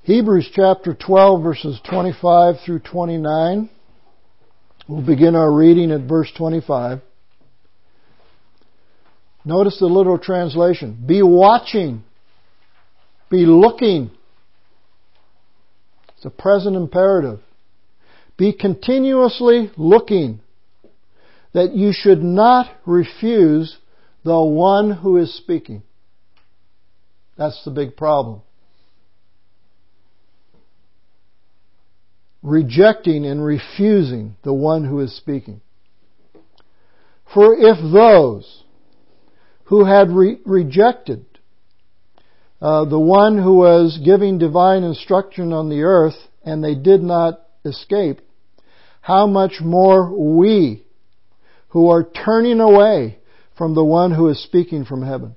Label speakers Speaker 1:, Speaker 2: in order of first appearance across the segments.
Speaker 1: Hebrews chapter 12, verses 25 through 29. We'll begin our reading at verse 25. Notice the literal translation. Be watching. Be looking. It's a present imperative. Be continuously looking, that you should not refuse the one who is speaking. That's the big problem. Rejecting and refusing the one who is speaking. For if those who had rejected the one who was giving divine instruction on the earth, and they did not escape, how much more we, who are turning away from the one who is speaking from heaven,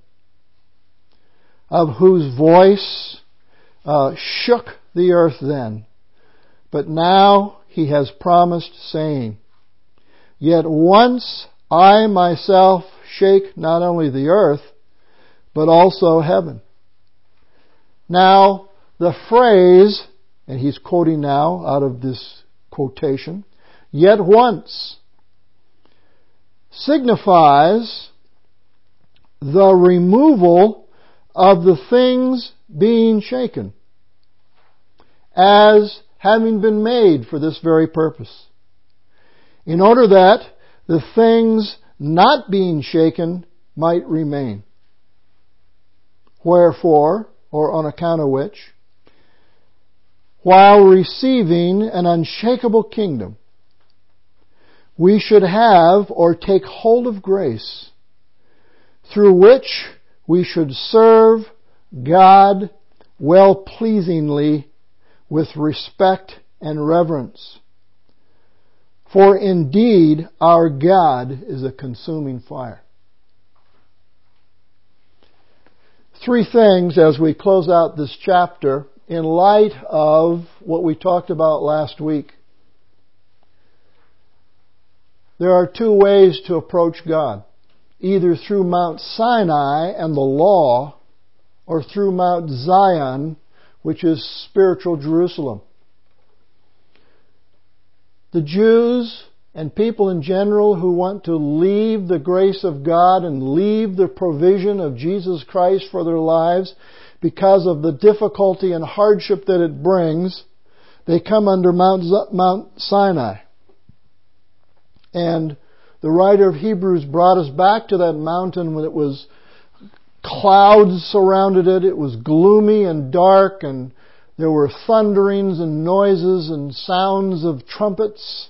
Speaker 1: of whose voice shook the earth then, but now he has promised, saying, Yet once I myself shake not only the earth, but also heaven. Now, the phrase, and he's quoting now out of this quotation, yet once, signifies the removal of the things being shaken, as having been made for this very purpose, in order that the things not being shaken might remain. Wherefore, or on account of which, while receiving an unshakable kingdom, we should have or take hold of grace, through which we should serve God well-pleasingly with respect and reverence. For indeed our God is a consuming fire. Three things as we close out this chapter in light of what we talked about last week. There are two ways to approach God. Either through Mount Sinai and the law, or through Mount Zion, which is spiritual Jerusalem. The Jews and people in general who want to leave the grace of God and leave the provision of Jesus Christ for their lives because of the difficulty and hardship that it brings, they come under Mount Sinai. And the writer of Hebrews brought us back to that mountain when it was clouds surrounded it. It was gloomy and dark, and there were thunderings and noises and sounds of trumpets.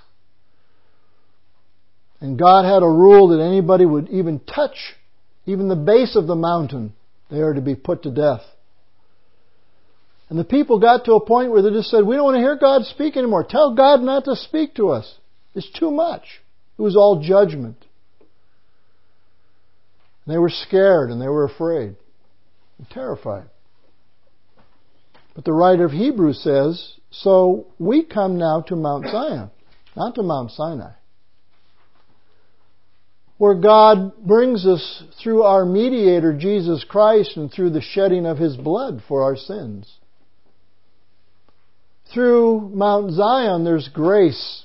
Speaker 1: And God had a rule that anybody would even touch even the base of the mountain, they are to be put to death. And the people got to a point where they just said, we don't want to hear God speak anymore. Tell God not to speak to us. It's too much. It was all judgment. And they were scared and they were afraid and terrified. But the writer of Hebrews says, so we come now to Mount Zion, not to Mount Sinai, where God brings us through our mediator, Jesus Christ, and through the shedding of His blood for our sins. Through Mount Zion, there's grace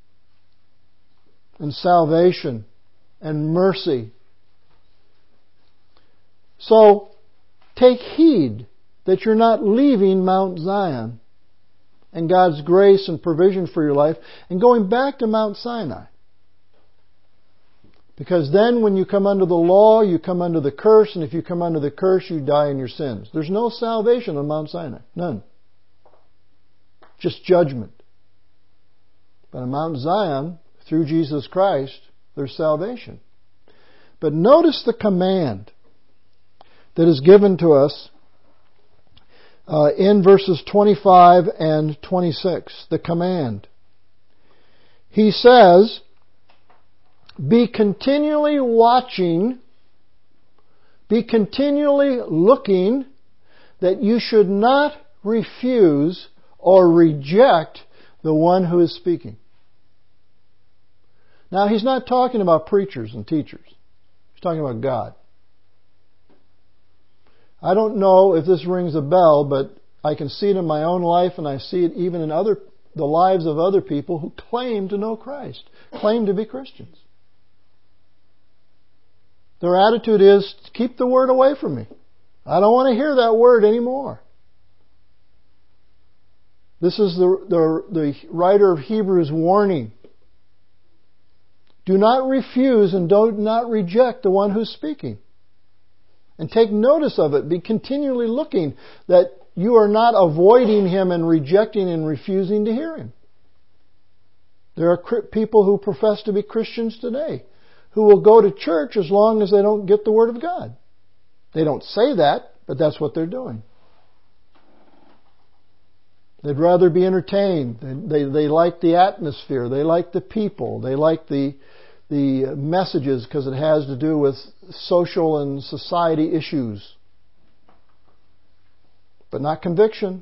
Speaker 1: and salvation and mercy. So, take heed that you're not leaving Mount Zion and God's grace and provision for your life and going back to Mount Sinai. Because then when you come under the law, you come under the curse, and if you come under the curse, you die in your sins. There's no salvation on Mount Sinai. None. Just judgment. But on Mount Zion, through Jesus Christ, there's salvation. But notice the command that is given to us in verses 25 and 26. The command. He says, be continually watching, be continually looking, that you should not refuse or reject the one who is speaking. Now, he's not talking about preachers and teachers. He's talking about God. I don't know if this rings a bell, but I can see it in my own life, and I see it even in the lives of other people who claim to know Christ, claim to be Christians. Their attitude is, keep the Word away from me. I don't want to hear that Word anymore. This is the writer of Hebrews warning. Do not refuse and do not reject the one who's speaking. And take notice of it. Be continually looking that you are not avoiding Him and rejecting and refusing to hear Him. There are people who profess to be Christians today who will go to church as long as they don't get the Word of God. They don't say that, but that's what they're doing. They'd rather be entertained. They like the atmosphere. They like the people. They like the messages because it has to do with social and society issues. But not conviction.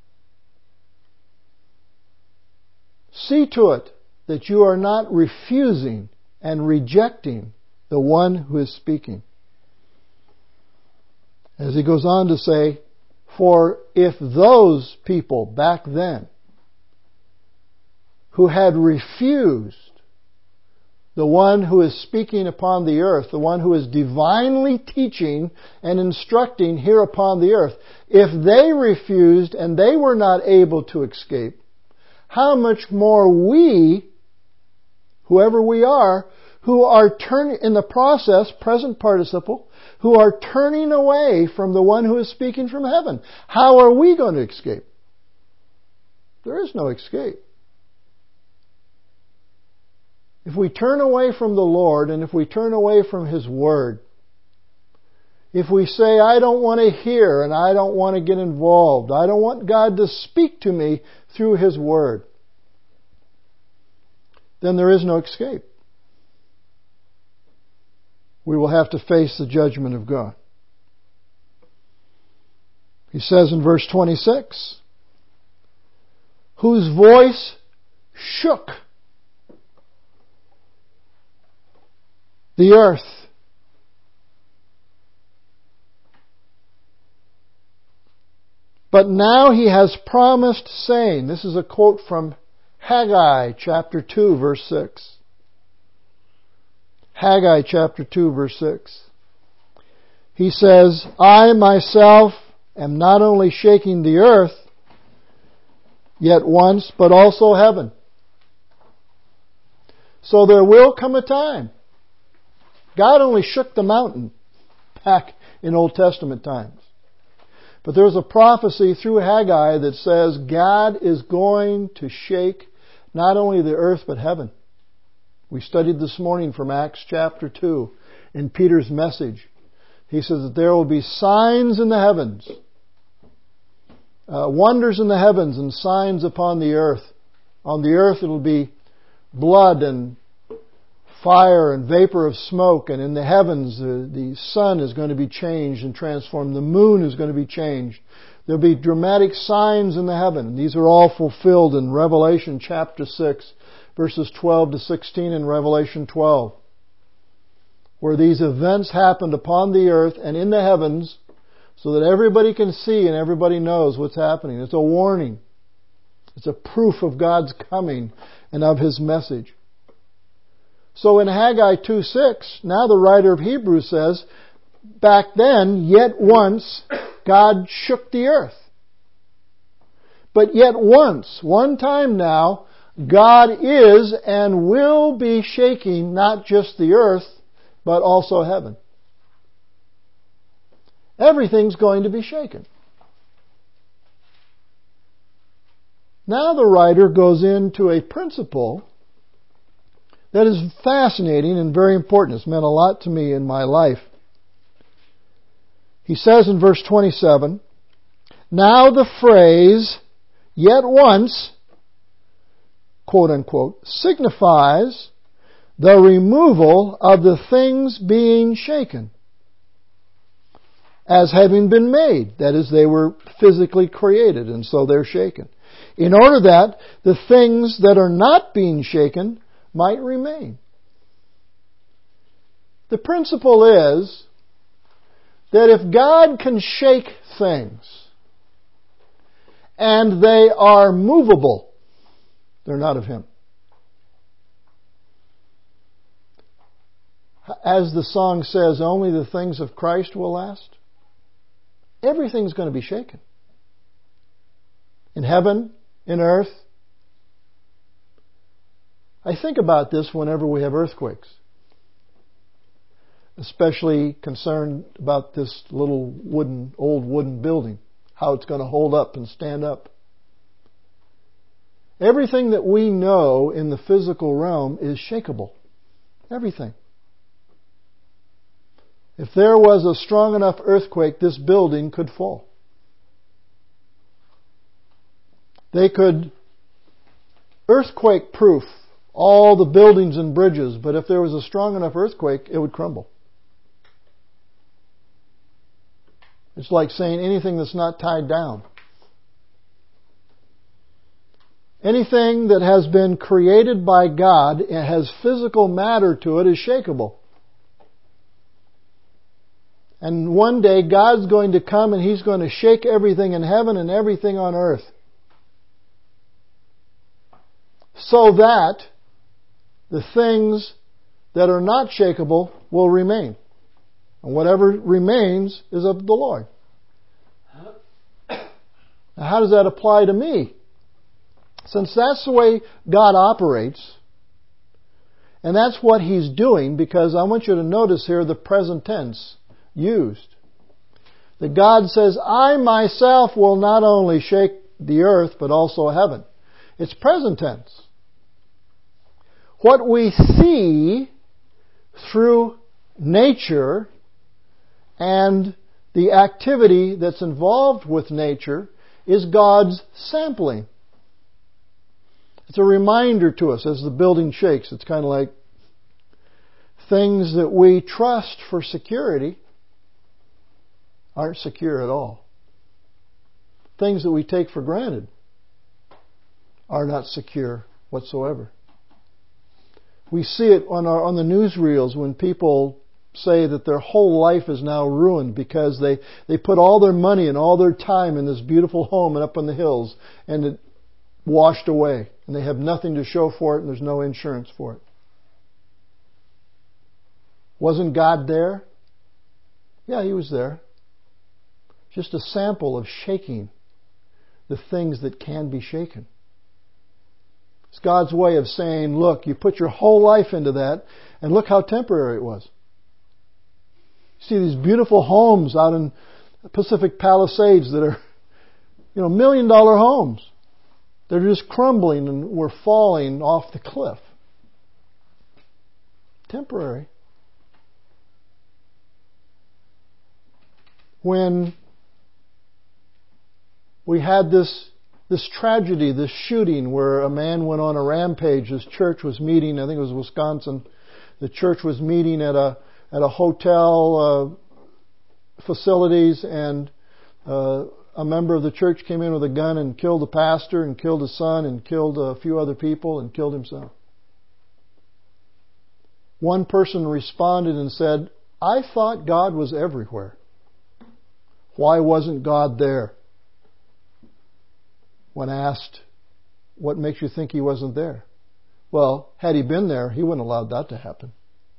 Speaker 1: See to it that you are not refusing and rejecting the one who is speaking. As he goes on to say, for if those people back then who had refused the one who is speaking upon the earth, the one who is divinely teaching and instructing here upon the earth, if they refused and they were not able to escape, how much more we, whoever we are, who are turning, in the process, present participle, who are turning away from the one who is speaking from heaven. How are we going to escape? There is no escape. If we turn away from the Lord and if we turn away from His Word, if we say, I don't want to hear and I don't want to get involved, I don't want God to speak to me through His Word, then there is no escape. We will have to face the judgment of God. He says in verse 26, whose voice shook the earth. But now He has promised, saying, this is a quote from Haggai chapter 2 verse 6. Haggai chapter 2 verse 6. He says, I myself am not only shaking the earth, yet once, but also heaven. So there will come a time. God only shook the mountain back in Old Testament times. But there's a prophecy through Haggai that says God is going to shake not only the earth but heaven. We studied this morning from Acts chapter 2 in Peter's message. He says that there will be signs in the heavens, wonders in the heavens and signs upon the earth. On the earth it will be blood and fire and vapor of smoke, and in the heavens the sun is going to be changed and transformed. The moon is going to be changed. There will be dramatic signs in the heaven. And these are all fulfilled in Revelation chapter 6, verses 12 to 16 in Revelation 12, where these events happened upon the earth and in the heavens so that everybody can see and everybody knows what's happening. It's a warning. It's a proof of God's coming and of His message. So in Haggai 2:6, now the writer of Hebrews says, back then, yet once, God shook the earth. But yet once, one time now, God is and will be shaking not just the earth, but also heaven. Everything's going to be shaken. Now the writer goes into a principle that is fascinating and very important. It's meant a lot to me in my life. He says in verse 27, now the phrase, yet once, quote unquote, signifies the removal of the things being shaken as having been made. That is, they were physically created and so they're shaken. In order that the things that are not being shaken might remain. The principle is that if God can shake things, and they are movable. They're not of Him. As the song says, only the things of Christ will last. Everything's going to be shaken. In heaven, in earth. I think about this whenever we have earthquakes. Especially concerned about this little old wooden building. How it's going to hold up and stand up. Everything that we know in the physical realm is shakeable. Everything. If there was a strong enough earthquake, this building could fall. They could earthquake-proof all the buildings and bridges, but if there was a strong enough earthquake, it would crumble. It's like saying anything that's not tied down. Anything that has been created by God and has physical matter to it is shakeable. And one day God's going to come and He's going to shake everything in heaven and everything on earth. So that the things that are not shakeable will remain. And whatever remains is of the Lord. Now, how does that apply to me? Since that's the way God operates, and that's what He's doing, because I want you to notice here the present tense used. That God says, I myself will not only shake the earth, but also heaven. It's present tense. What we see through nature and the activity that's involved with nature is God's sampling. It's a reminder to us as the building shakes. It's kind of like things that we trust for security aren't secure at all. Things that we take for granted are not secure whatsoever. We see it on the newsreels when people say that their whole life is now ruined because they put all their money and all their time in this beautiful home and up in the hills, and it washed away. And they have nothing to show for it, and there's no insurance for it. Wasn't God there? Yeah, He was there. Just a sample of shaking the things that can be shaken. It's God's way of saying, look, you put your whole life into that, and look how temporary it was. You see these beautiful homes out in Pacific Palisades that are, $1 million homes. They're just crumbling and we're falling off the cliff. Temporary. When we had this tragedy, this shooting where a man went on a rampage. His church was meeting, I think it was Wisconsin. The church was meeting at a hotel facilities, and a member of the church came in with a gun and killed the pastor and killed his son and killed a few other people and killed himself. One person responded and said, I thought God was everywhere. Why wasn't God there? When asked, what makes you think He wasn't there? Well, had He been there, He wouldn't have allowed that to happen.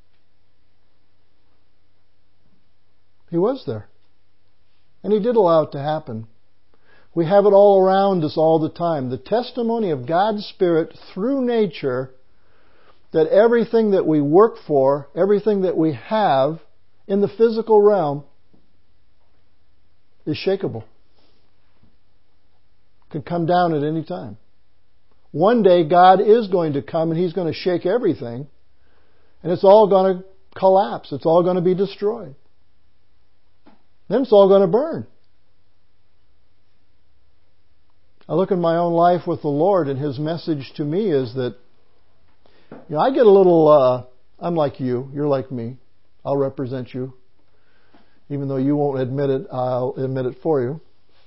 Speaker 1: He was there. And He did allow it to happen. We have it all around us all the time. The testimony of God's Spirit through nature that everything that we work for, everything that we have in the physical realm is shakeable. Can come down at any time. One day God is going to come and He's going to shake everything, and it's all going to collapse. It's all going to be destroyed. Then it's all going to burn. I look at my own life with the Lord, and His message to me is that I get a little, I'm like you, you're like me. I'll represent you. Even though you won't admit it, I'll admit it for you.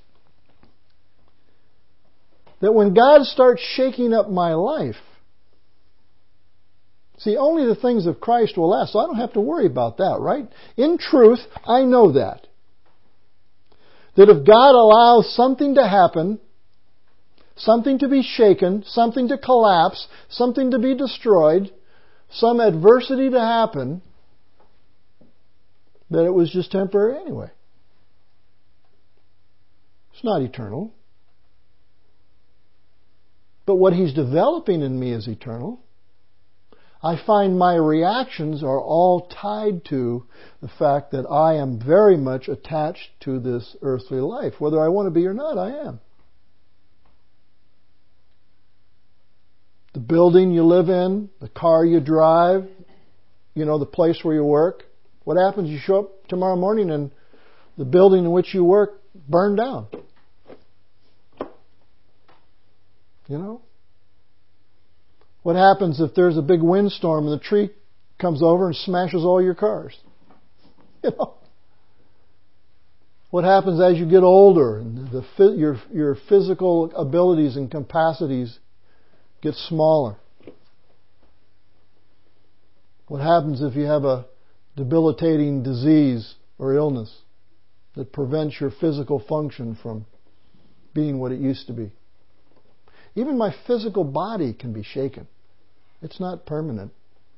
Speaker 1: That when God starts shaking up my life, see, only the things of Christ will last, so I don't have to worry about that, right? In truth, I know that. That if God allows something to happen something to be shaken, something to collapse, something to be destroyed, some adversity to happen, that it was just temporary anyway. It's not eternal. But what He's developing in me is eternal. I find my reactions are all tied to the fact that I am very much attached to this earthly life. Whether I want to be or not, I am. The building you live in, the car you drive, the place where you work. What happens? You show up tomorrow morning and the building in which you work burned down. What happens if there's a big windstorm and the tree comes over and smashes all your cars? What happens as you get older and your physical abilities and capacities get smaller? What happens if you have a debilitating disease or illness that prevents your physical function from being what it used to be? Even my physical body can be shaken. It's not permanent.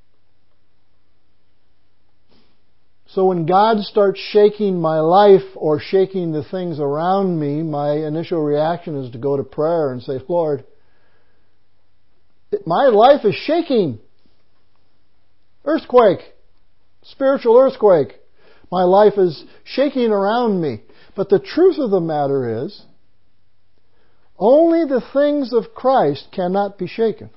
Speaker 1: So when God starts shaking my life or shaking the things around me, my initial reaction is to go to prayer and say, Lord, my life is shaking. Earthquake. Spiritual earthquake. My life is shaking around me. But the truth of the matter is, only the things of Christ cannot be shaken.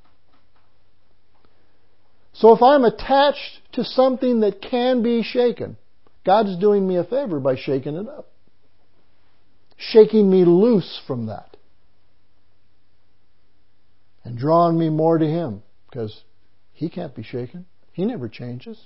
Speaker 1: So if I'm attached to something that can be shaken, God's doing me a favor by shaking it up. Shaking me loose from that. And drawing me more to Him. Because He can't be shaken. He never changes.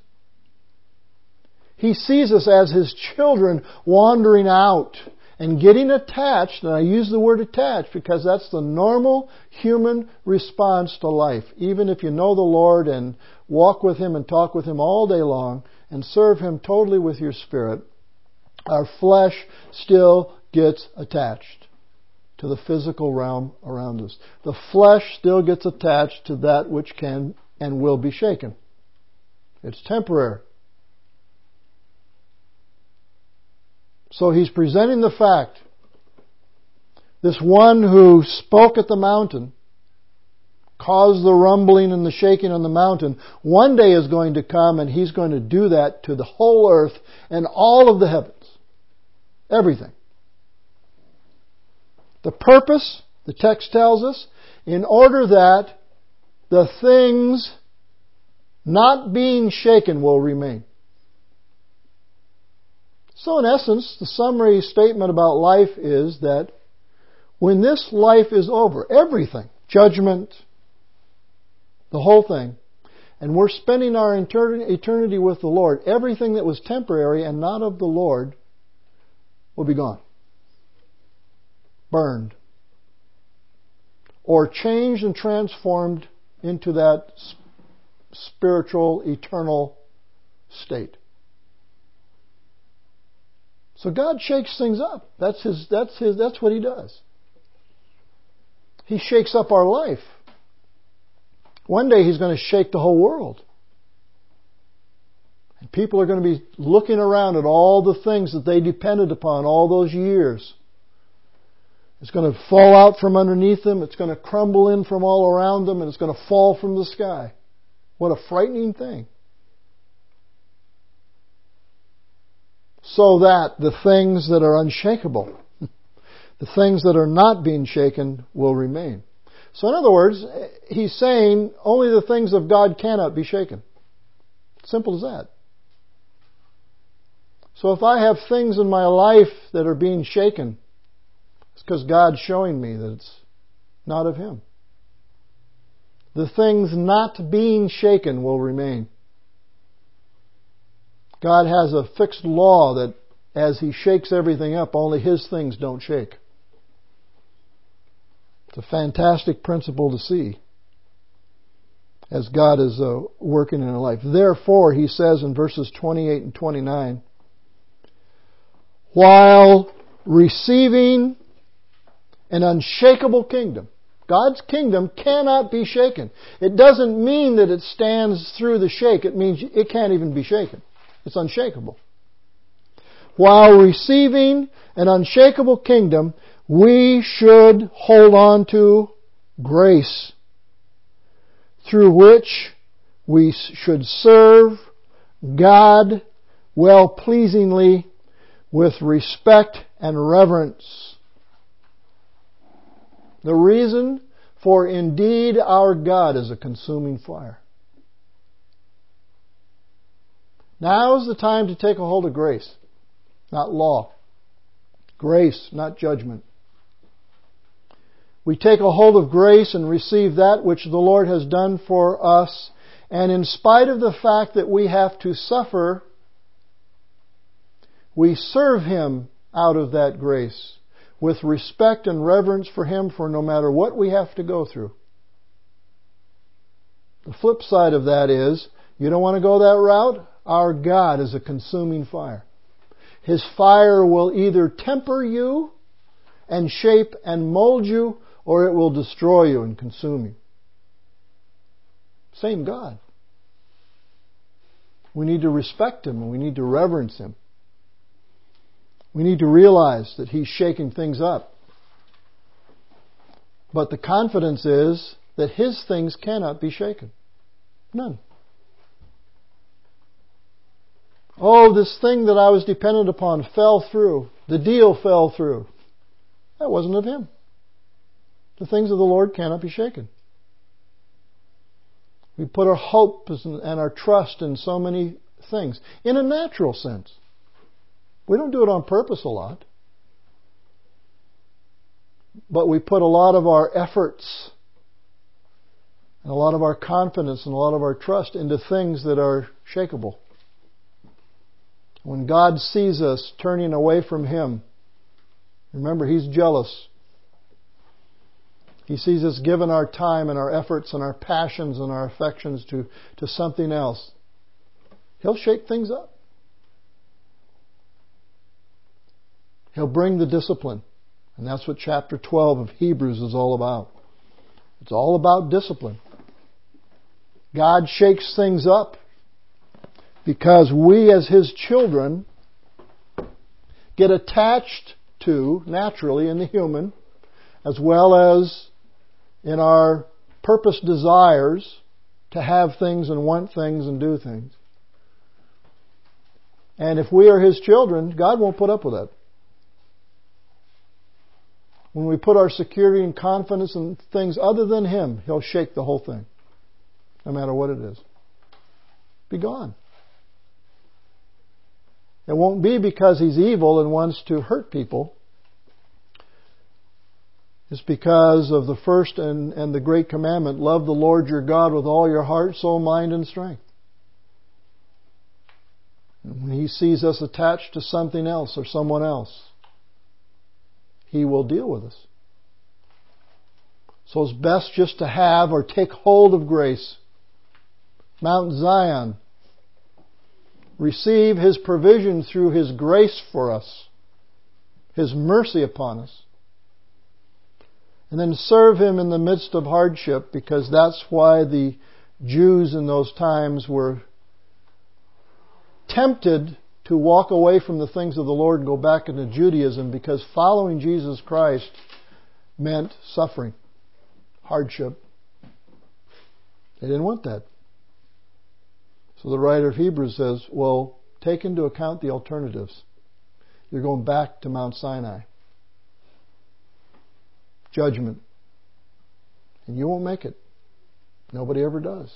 Speaker 1: He sees us as His children wandering out and getting attached, and I use the word attached because that's the normal human response to life. Even if you know the Lord and walk with Him and talk with Him all day long and serve Him totally with your spirit, our flesh still gets attached to the physical realm around us. The flesh still gets attached to that which can and will be shaken. It's temporary. So He's presenting the fact, this one who spoke at the mountain, caused the rumbling and the shaking on the mountain, one day is going to come and He's going to do that to the whole earth and all of the heavens. Everything. The purpose, the text tells us, in order that the things not being shaken will remain. So in essence, the summary statement about life is that when this life is over, everything, judgment, the whole thing, and we're spending our eternity with the Lord, everything that was temporary and not of the Lord will be gone. Burned. Or changed and transformed into that spiritual, eternal state. So God shakes things up. That's what He does. He shakes up our life. One day He's going to shake the whole world. And people are going to be looking around at all the things that they depended upon all those years. It's going to fall out from underneath them. It's going to crumble in from all around them. And it's going to fall from the sky. What a frightening thing. So that the things that are unshakable, the things that are not being shaken, will remain. So in other words, He's saying only the things of God cannot be shaken. Simple as that. So if I have things in my life that are being shaken, it's because God's showing me that it's not of Him. The things not being shaken will remain. God has a fixed law that as He shakes everything up, only His things don't shake. It's a fantastic principle to see as God is working in our life. Therefore, He says in verses 28 and 29, while receiving an unshakable kingdom. God's kingdom cannot be shaken. It doesn't mean that it stands through the shake. It means it can't even be shaken. It's unshakable. While receiving an unshakable kingdom, we should hold on to grace, through which we should serve God well-pleasingly with respect and reverence. The reason, for indeed our God is a consuming fire. Now is the time to take a hold of grace, not law. Grace, not judgment. We take a hold of grace and receive that which the Lord has done for us. And in spite of the fact that we have to suffer, we serve Him out of that grace with respect and reverence for Him, for no matter what we have to go through. The flip side of that is, you don't want to go that route? Our God is a consuming fire. His fire will either temper you and shape and mold you, or it will destroy you and consume you. Same God. We need to respect Him and we need to reverence Him. We need to realize that He's shaking things up. But the confidence is that His things cannot be shaken. None. Oh, this thing that I was dependent upon fell through. The deal fell through. That wasn't of Him. The things of the Lord cannot be shaken. We put our hope and our trust in so many things. In a natural sense. We don't do it on purpose a lot. But we put a lot of our efforts and a lot of our confidence and a lot of our trust into things that are shakeable. When God sees us turning away from Him, remember, He's jealous. He sees us giving our time and our efforts and our passions and our affections to something else. He'll shake things up. He'll bring the discipline. And that's what chapter 12 of Hebrews is all about. It's all about discipline. God shakes things up because we as His children get attached to, naturally in the human, as well as in our purpose desires to have things and want things and do things. And if we are His children, God won't put up with that. When we put our security and confidence in things other than Him, He'll shake the whole thing. No matter what it is. Be gone. It won't be because He's evil and wants to hurt people. It's because of the first and the great commandment, love the Lord your God with all your heart, soul, mind, and strength. And when He sees us attached to something else or someone else, He will deal with us. So it's best just to have or take hold of grace. Mount Zion. Receive His provision through His grace for us. His mercy upon us. And then serve Him in the midst of hardship, because that's why the Jews in those times were tempted to walk away from the things of the Lord and go back into Judaism, because following Jesus Christ meant suffering, hardship. They didn't want that. So the writer of Hebrews says, well, take into account the alternatives. You're going back to Mount Sinai. Judgment. And you won't make it. Nobody ever does.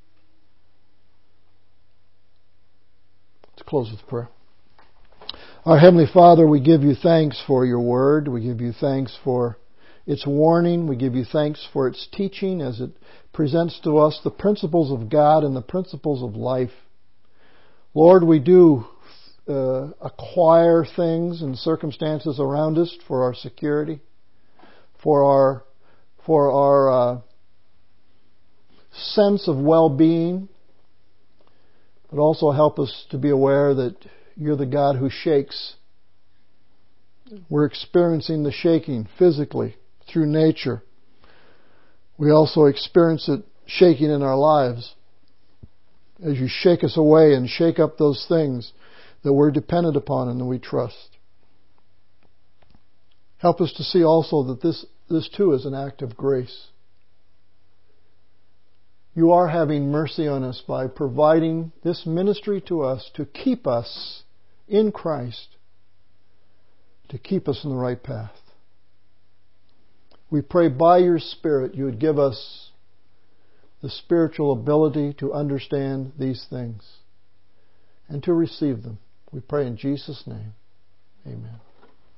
Speaker 1: Let's close with prayer. Our Heavenly Father, we give You thanks for Your Word. We give You thanks for its warning. We give You thanks for its teaching as it presents to us the principles of God and the principles of life. Lord, we do acquire things and circumstances around us for our security, for our sense of well-being, but also help us to be aware that You're the God who shakes We're experiencing the shaking physically through nature. We also experience it shaking in our lives as you shake us away and shake up those things that we're dependent upon and that we trust. Help us to see also that this too is an act of grace. You are having mercy on us by providing this ministry to us to keep us in Christ, to keep us in the right path. We pray by your Spirit you would give us the spiritual ability to understand these things and to receive them. We pray in Jesus' name. Amen.